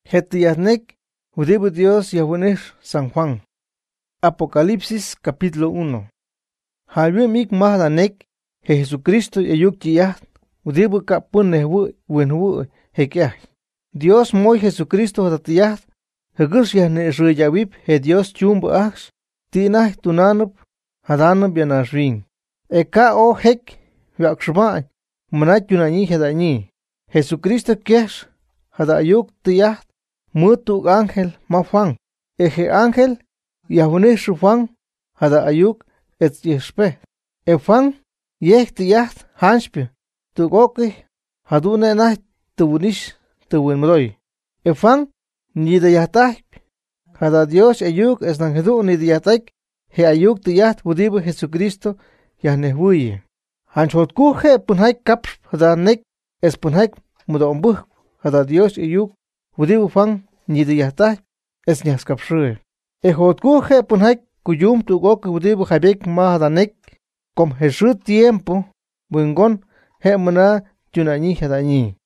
Hetiyahnek, Udibus Dios Yahweh San Juan. Apocalipsis capítulo 1. Halwimik mahdanek, Jesucristo yayuk chiyah, Udibus kapun nehwu wenwu hekiah. Dios moy Jesucristo datiyah, Hegus yahne riyawip he Dios chumbu achs, tinah tunanup, hadanub yanashrin. Eka o hek, yakshmai, manat yunani hedani. Jesucristo kesh, hadayuk tiyah, mutu ángel mafan. Eje ángel, Yahweh shufan, hadayuk et yeshpe. Efan, yeh tiyah, hanshpe, tugoki, hadune nah, tuwunish, tuwinmroy. Efan, ni de yatak, hada Dios ayuk es nangedu ni de yatak, he ayuk tiyah, Udibu Jesucristo, yahnehuye. Hanshotkuhe punhai kapsh, hada nek, es punhai mudombuh, hada Dios ayuk, Udibu fan, ni de yatak, es nyaskapshue. Ejotkuhe punhai kuyum tugoki Udibu habek mahadanek, com Jesús tiempo, bungon, he muna yunani hadani.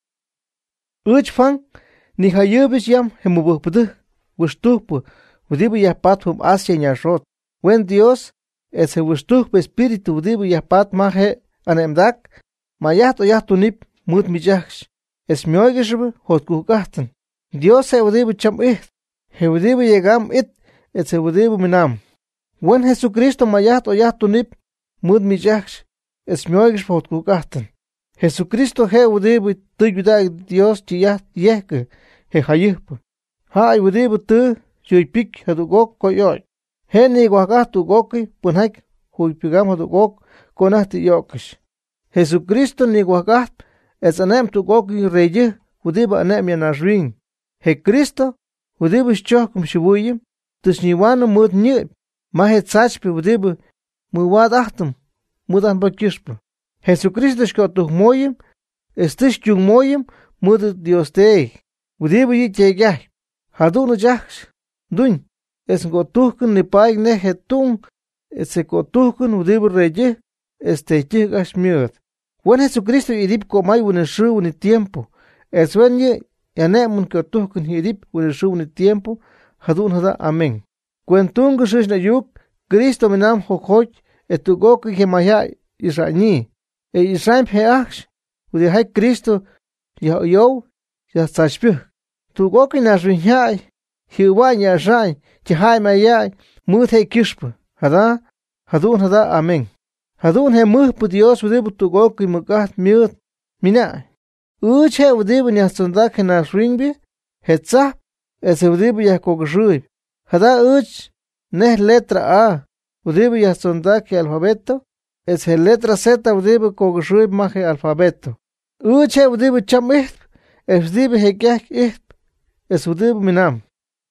Uchfan, ni hayubis yam hemubuhpudu, wustupu, Udibu yapat hum Asia nyashot. Wen Dios, es he wustup espíritu Udibu yapat mahe anemdak, mayat oyatunip mut mijachs. Es mioigishbu hotkukachten. Dios he Udibu cham he Udibu yegam es he Udibu minam. Wen Jesucristo mayat oyatunip mut mijachs, es mioigishbu hotkukachten. Jesucristo he Udibu tu yudag Dios chiyat yehke, he hayuhpu. Ha Udibu tu yuipik hedugok koyoy. He ni guagat tugoki punhak huipigam hedugok konahti yokish. Jesucristo ni guagat es anem tugoki reye Udibu anem yanashrin. He Cristo Udibu shchokum shibuyim tushniwanu mut nyib. Mahet sachpe Udibu muwad achtum mudan bakishpu. Jesucristo shkotuh moyim estish chung moyim mud Dios te. Udibu yichegah. Hadunu jachsh dun es gotuhkun ni paig ne hetun es gotuhkun Udibu reye chigash miut. Wen Jesucristo idip komay uneshu uni tiempo. Es wen ye yanemun gotuhkun idip uneshu uni tiempo. Hadun hada amen. Kwentun gushish na yuk Cristo minam hokoch etugoki hemaya Israñi. E Israel heachsh udihai Cristo yo ya sachpih. Tugoki na rinhai hiwa ya rai chihai mayai muthe kishpa. Hada hadun hada amen. Hadun he muhpu Dios Udibu tugoki mugat miut mina. Uche Udibu nyastundak na ringbi hetza es Udibu yakogshui. Hada uch neh letra A Udibu yastundak alfabeto es el letra Z Udibu kogshui mahe alfabeto. Uche Udibu cham es Udibu hekyak es Udibu minam.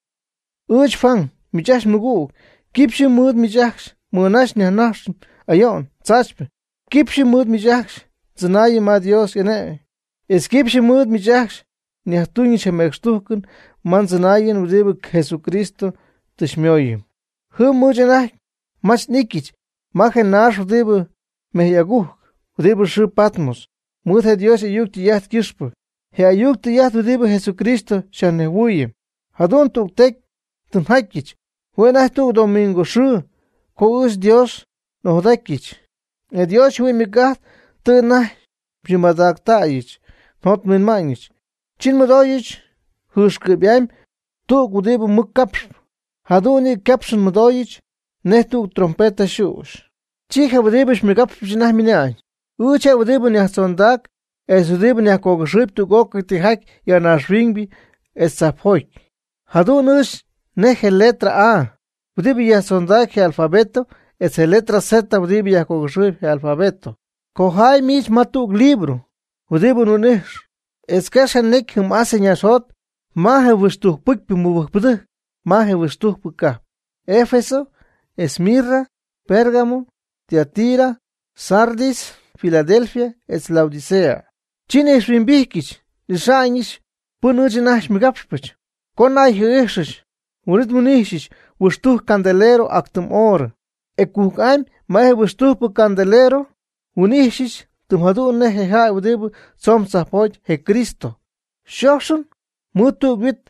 Uch fan michash mugu kipshi mud michash munash nyanash ayon tzachpe. Kipshi mud michash zanayi ma Dios ene. Es kipshi mud michash nyatuni shemekshtukun man zanayin Udibu Jesucristo tishmioyim. Hum mujanah mach nikich mahe nash Udibu mehyaguk Udibu shu patmos. Muthe Dios yuk tiyat kishpu. He ayuk tiyat Udibu Jesucristo shanehuyim. Hadun tuktek tunhakich. Huenah tuk domingo shu ko us Dios no dakich. E Dios hui migat tunah primadak taich. Not min manich. Chin mudoyich hushkibyam tuk Udibu mukapsh. Haduni kapshun mudoyich netuk trompeta shush. Chiha Udibu shmigapsh jinah minay. Uche Udibu nyasondak es Udibu nyakogship tugok tihak yanashringbi es zaphoik. Hadunush neje letra A. Udibu yasondak he alfabeto es el letra Z Udibu yakogship he alfabeto. Kohai mich matuk libro. Udibu nunish. Es kashan nek hum aseñashot mahe vushtuh pukpi mubukpudu mahe vushtuh pukka. Éfeso, Esmirra, Pérgamo, Tiatira, Sardis, Filadelfia, es Laodicea. Chine shrimbikich, lishainish, punujinash migapspich. Konai hirshish, urit munishish, wushtuh candelero actum or. Ekukaim, mahe wushtuh pu candelero, unishish, tumhadu nehe hai Udibu som sapoj he Cristo. Shoshun, mutu wit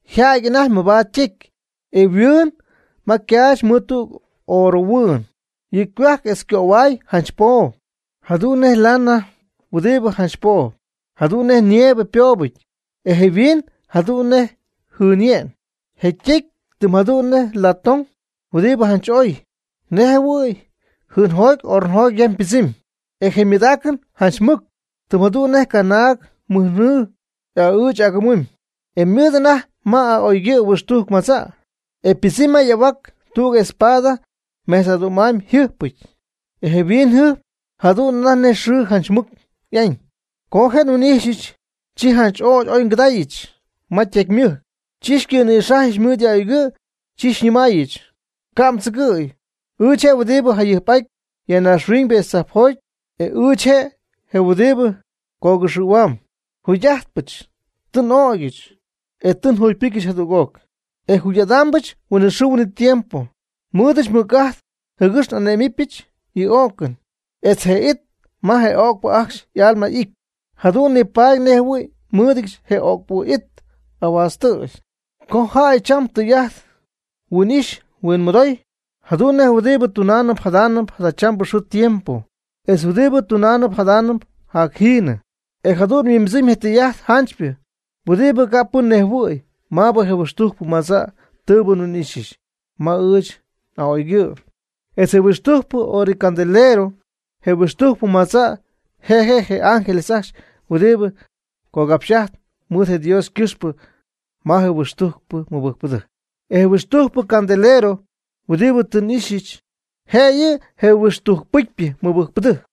Jaaginah me va chik. Eviun makiash mutu oro wun. Yikwak eskowai hanchpo. Hadune lana udibu hanchpo. Hadune nieve piobit. Ehevin hadune hunien. Hechik tum hadune laton udibu hanchoy. Nehewui hunhoik ornhoik yan pisim. Ehemidaken hanchmuk. Tum hadune kanak muhnu ya uch agamum. Emudana ma oige wustuk masa. Episima yawak tug espada mesadumaim hypich. Ehevin hyp haduna neshu hanchmuk yan. Kohen unishich chi hanch oin gdayich. Matek myu. Chishki nishahish mudya ugu chishnimayich. Kam tsugui. Uche wudibu hayipik yana shring be saphoy. Uche he wudibu kogshuwam. Huyahtpich. Tun ogich. Tun huypikish hadugok. Huyadambich unishuwni tiempo. Mudich mugaht hugust anemipich y oken. Heit ma he okpo aksh yalma ik. Hadun ni pag nehwi mudich he okpo it awastush. Kon hai cham tuyath wunish win mudoy. Hadun ne wudibu tunanab hadanab hadacham bushu tiempo. Wudibu tunanab hadanab hakhina. Hadun mimzim hetiyath hanchpi. Wudibu kapun nehwi. Ma bo he wustuch pumasa tubun unishish. Ma uch a oigyo. Wustuch pu ori candelero. He wustuch pumasa he ángeles ash. Wudibu kogapshat mudhe Dios kyuspu. Ma he wustuch pu mubukpudu. Wustuch pu candelero. Wudibu tunishich. He wustuch pukpi mubukpudu.